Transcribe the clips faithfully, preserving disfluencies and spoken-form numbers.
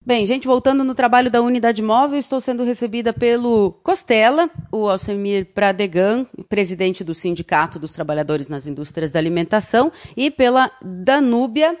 Bem, gente, voltando no trabalho da unidade móvel, estou sendo recebida pelo Costela, o Alcemir Pradegan, presidente do Sindicato dos Trabalhadores nas Indústrias da Alimentação, e pela Danúbia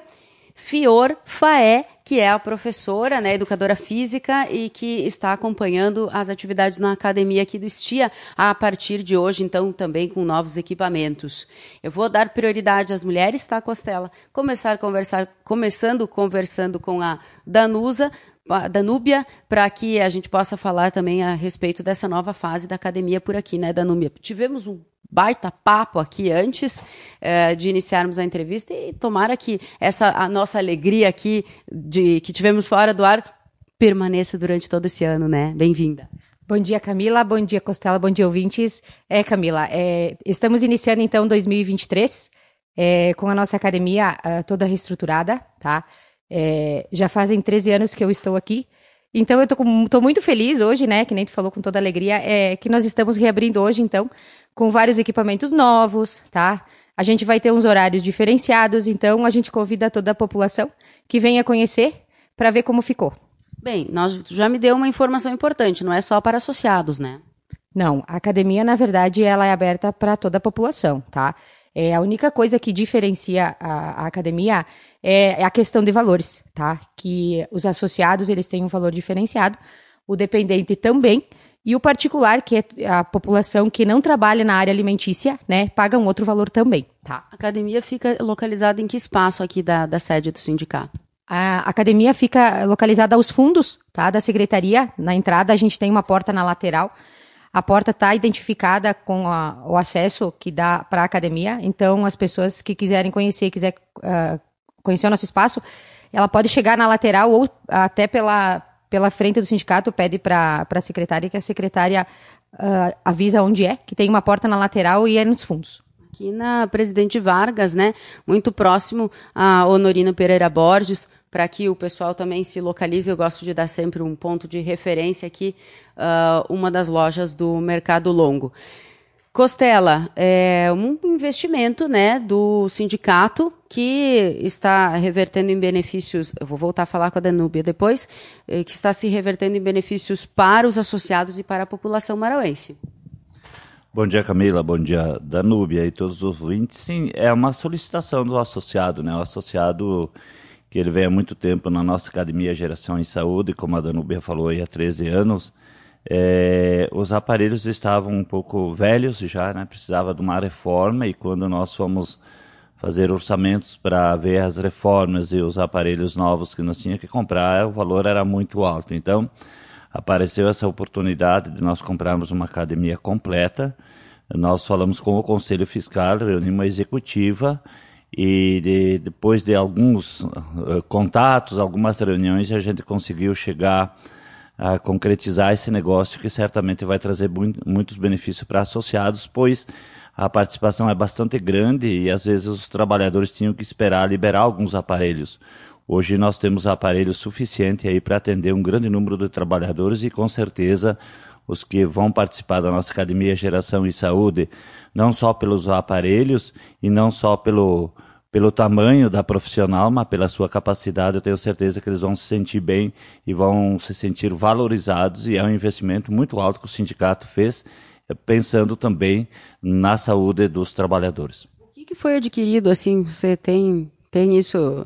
Fior Faé, que é a professora, né, educadora física e que está acompanhando as atividades na academia aqui do Estia a partir de hoje, então também com novos equipamentos. Eu vou dar prioridade às mulheres, tá, Costela? Começar a conversar, começando conversando com a Danusa, a Danúbia, para que a gente possa falar também a respeito dessa nova fase da academia por aqui, né, Danúbia? Tivemos um baita papo aqui antes eh, de iniciarmos a entrevista e tomara que essa a nossa alegria aqui de que tivemos fora do ar permaneça durante todo esse ano, né? Bem-vinda. Bom dia, Camila. Bom dia, Costela. Bom dia, ouvintes. É, Camila, é, estamos iniciando então dois mil e vinte e três é, com a nossa academia uh, toda reestruturada, tá? É, já fazem treze anos que eu estou aqui. Então, eu estou muito feliz hoje, né, que nem tu falou com toda alegria, é, que nós estamos reabrindo hoje, então, com vários equipamentos novos, tá? A gente vai ter uns horários diferenciados, então a gente convida toda a população que venha conhecer para ver como ficou. Bem, nós já me deu uma informação importante, não é só para associados, né? Não, a academia, na verdade, ela é aberta para toda a população, tá? É, a única coisa que diferencia a, a academia é, é a questão de valores, tá? Que os associados, eles têm um valor diferenciado, o dependente também, e o particular, que é a população que não trabalha na área alimentícia, né, paga um outro valor também, tá? A academia fica localizada em que espaço aqui da, da sede do sindicato? A academia fica localizada aos fundos, tá, da secretaria. Na entrada a gente tem uma porta na lateral. A porta está identificada com a, o acesso que dá para a academia. Então, as pessoas que quiserem conhecer, quiser uh, conhecer o nosso espaço, ela pode chegar na lateral ou até pela, pela frente do sindicato, pede para a secretária, que a secretária uh, avisa onde é, que tem uma porta na lateral e é nos fundos. Aqui na Presidente Vargas, né, muito próximo a Honorina Pereira Borges, para que o pessoal também se localize. Eu gosto de dar sempre um ponto de referência aqui, uh, uma das lojas do Mercado Longo. Costela, é um investimento, né, do sindicato que está revertendo em benefícios, eu vou voltar a falar com a Danúbia depois, que está se revertendo em benefícios para os associados e para a população marauense. Bom dia, Camila. Bom dia, Danúbia e todos os ouvintes. Sim, é uma solicitação do associado, né? O associado que ele vem há muito tempo na nossa Academia Geração em Saúde, como a Danúbia falou aí, há treze anos, é, os aparelhos estavam um pouco velhos já, né? Precisava de uma reforma, e quando nós fomos fazer orçamentos para ver as reformas e os aparelhos novos que nós tínhamos que comprar, o valor era muito alto. Então, apareceu essa oportunidade de nós comprarmos uma academia completa. Nós falamos com o Conselho Fiscal, reunimos uma executiva, e de, depois de alguns uh, contatos, algumas reuniões, a gente conseguiu chegar a concretizar esse negócio, que certamente vai trazer muito, muitos benefícios para associados, pois a participação é bastante grande e às vezes os trabalhadores tinham que esperar liberar alguns aparelhos. Hoje nós temos aparelhos suficientes aí para atender um grande número de trabalhadores, e com certeza os que vão participar da nossa Academia Geração e Saúde, não só pelos aparelhos e não só pelo, pelo tamanho da profissional, mas pela sua capacidade, eu tenho certeza que eles vão se sentir bem e vão se sentir valorizados, e é um investimento muito alto que o sindicato fez, pensando também na saúde dos trabalhadores. O que, que foi adquirido, assim, você tem, tem isso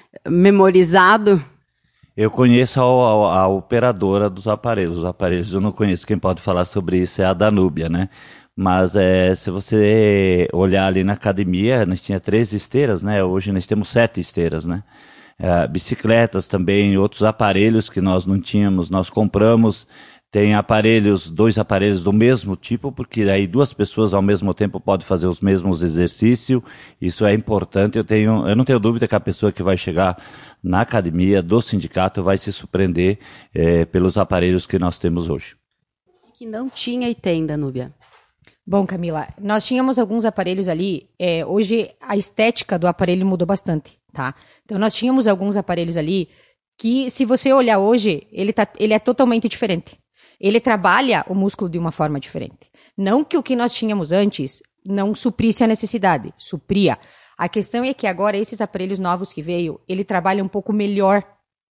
memorizado? Eu conheço a, a, a operadora dos aparelhos. Os aparelhos eu não conheço. Quem pode falar sobre isso é a Danúbia, né? Mas é, se você olhar ali na academia, nós tínhamos três esteiras, né? Hoje nós temos sete esteiras, né? É, bicicletas também, outros aparelhos que nós não tínhamos, nós compramos. Tem aparelhos, dois aparelhos do mesmo tipo, porque aí duas pessoas ao mesmo tempo podem fazer os mesmos exercícios. Isso é importante. Eu tenho, eu não tenho dúvida que a pessoa que vai chegar na academia do sindicato vai se surpreender é, pelos aparelhos que nós temos hoje. Que não tinha e tem, Danúbia. Bom, Camila, nós tínhamos alguns aparelhos ali. É, hoje a estética do aparelho mudou bastante, tá? Então nós tínhamos alguns aparelhos ali que, se você olhar hoje, ele, tá, ele é totalmente diferente. Ele trabalha o músculo de uma forma diferente. Não que o que nós tínhamos antes não suprisse a necessidade, supria. A questão é que agora esses aparelhos novos que veio, ele trabalha um pouco melhor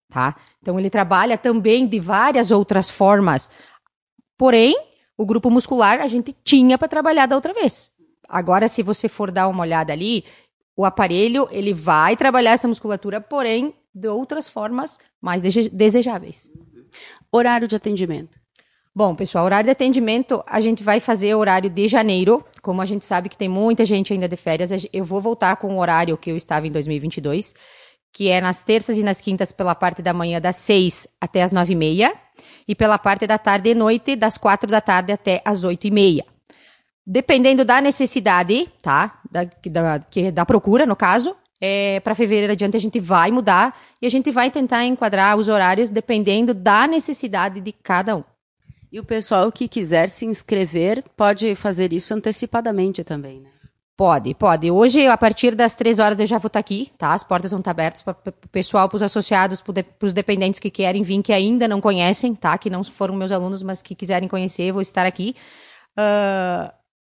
tá? Então, ele trabalha também de várias outras formas. Porém, o grupo muscular a gente tinha para trabalhar da outra vez. Agora, se você for dar uma olhada ali, o aparelho, ele vai trabalhar essa musculatura, porém, de outras formas mais desejáveis. Horário de atendimento. Bom, pessoal, horário de atendimento, a gente vai fazer horário de janeiro. Como a gente sabe que tem muita gente ainda de férias, eu vou voltar com o horário que eu estava em dois mil e vinte e dois, que é nas terças e nas quintas pela parte da manhã, das seis até as nove e meia, e pela parte da tarde e noite, das quatro da tarde até as oito e meia. Dependendo da necessidade, tá? Da, da, que, da procura, no caso, é, para fevereiro adiante a gente vai mudar e a gente vai tentar enquadrar os horários dependendo da necessidade de cada um. E o pessoal que quiser se inscrever pode fazer isso antecipadamente também, né? Pode, pode. Hoje, a partir das três horas, eu já vou estar aqui, tá? As portas vão estar abertas para o pessoal, para os associados, para os dependentes que querem vir, que ainda não conhecem, tá? Que não foram meus alunos, mas que quiserem conhecer, eu vou estar aqui. Uh...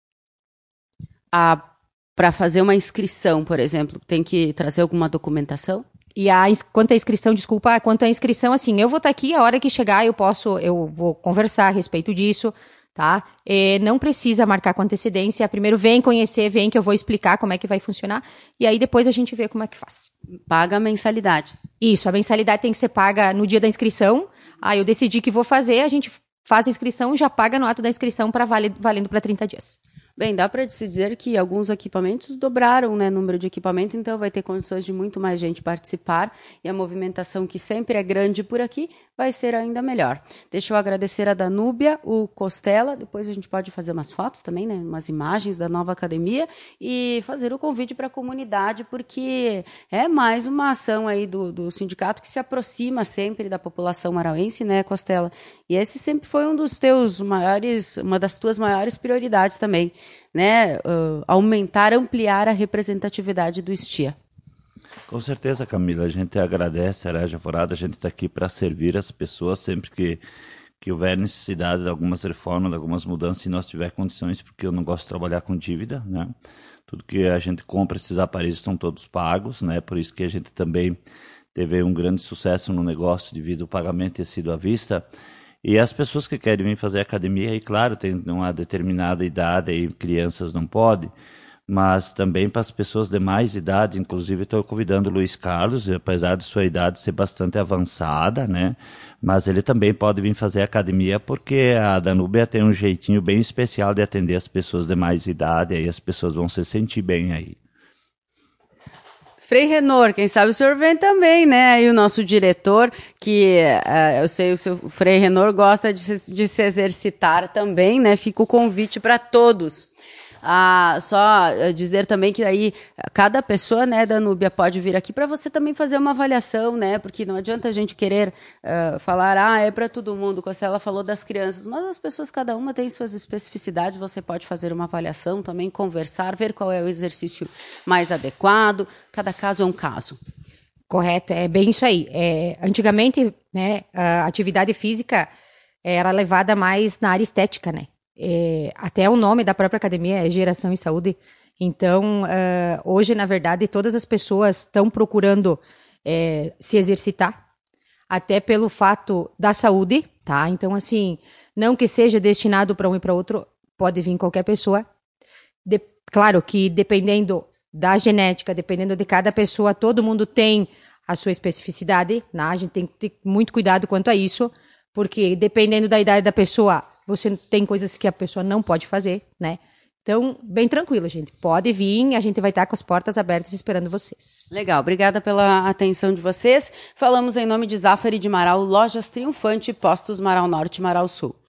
Para fazer uma inscrição, por exemplo, tem que trazer alguma documentação? E a, quanto à inscrição, desculpa, quanto à inscrição, assim, eu vou estar aqui, a hora que chegar eu posso, eu vou conversar a respeito disso, tá? E não precisa marcar com antecedência, primeiro vem conhecer, vem que eu vou explicar como é que vai funcionar, e aí depois a gente vê como é que faz. Paga a mensalidade. Isso, a mensalidade tem que ser paga no dia da inscrição, aí eu decidi que vou fazer, a gente faz a inscrição, já paga no ato da inscrição para vale, valendo para trinta dias. Bem, dá para se dizer que alguns equipamentos dobraram, né, o número de equipamentos, então vai ter condições de muito mais gente participar e a movimentação, que sempre é grande por aqui, vai ser ainda melhor. Deixa eu agradecer a Danúbia, o Costela, depois a gente pode fazer umas fotos também, né, umas imagens da nova academia e fazer o convite para a comunidade, porque é mais uma ação aí do, do sindicato que se aproxima sempre da população marauense, né, Costela? E esse sempre foi um dos teus maiores, uma das tuas maiores prioridades também, né? Uh, aumentar, ampliar a representatividade do STIA. Com certeza, Camila, a gente agradece a Araujo Alvorada, a gente está aqui para servir as pessoas sempre que, que houver necessidade de algumas reformas, de algumas mudanças, se nós tiver condições, porque eu não gosto de trabalhar com dívida, né? Tudo que a gente compra, esses aparelhos estão todos pagos, né? Por isso que a gente também teve um grande sucesso no negócio devido ao pagamento ter sido à vista. E as pessoas que querem vir fazer academia, aí claro, tem uma determinada idade, aí crianças não podem, mas também para as pessoas de mais idade, inclusive estou convidando o Luiz Carlos, apesar de sua idade ser bastante avançada, né? Mas ele também pode vir fazer academia, porque a Danúbia tem um jeitinho bem especial de atender as pessoas de mais idade, aí as pessoas vão se sentir bem aí. Frei Renor, quem sabe o senhor vem também, né? E o nosso diretor, que uh, eu sei o, seu, o Frei Renor gosta de se, de se exercitar também, né? Fica o convite para todos. Ah, só dizer também que aí cada pessoa, né, Danúbia, pode vir aqui para você também fazer uma avaliação, né, porque não adianta a gente querer uh, falar, ah, é para todo mundo, Costela falou das crianças, mas as pessoas, cada uma tem suas especificidades, você pode fazer uma avaliação também, conversar, ver qual é o exercício mais adequado, cada caso é um caso. Correto, é bem isso aí. É, antigamente, né, a atividade física era levada mais na área estética, né? É, até o nome da própria academia é Geração em Saúde. Então, uh, hoje, na verdade, todas as pessoas estão procurando é, se exercitar, até pelo fato da saúde, tá? Então, assim, não que seja destinado para um e para outro, pode vir qualquer pessoa. De, claro que dependendo da genética, dependendo de cada pessoa, todo mundo tem a sua especificidade, né? A gente tem que ter muito cuidado quanto a isso, porque dependendo da idade da pessoa, você tem coisas que a pessoa não pode fazer, né? Então, bem tranquilo, gente. Pode vir, a gente vai estar com as portas abertas esperando vocês. Legal, obrigada pela atenção de vocês. Falamos em nome de Zafari de Marau, Lojas Triunfante, Postos Marau Norte e Marau Sul.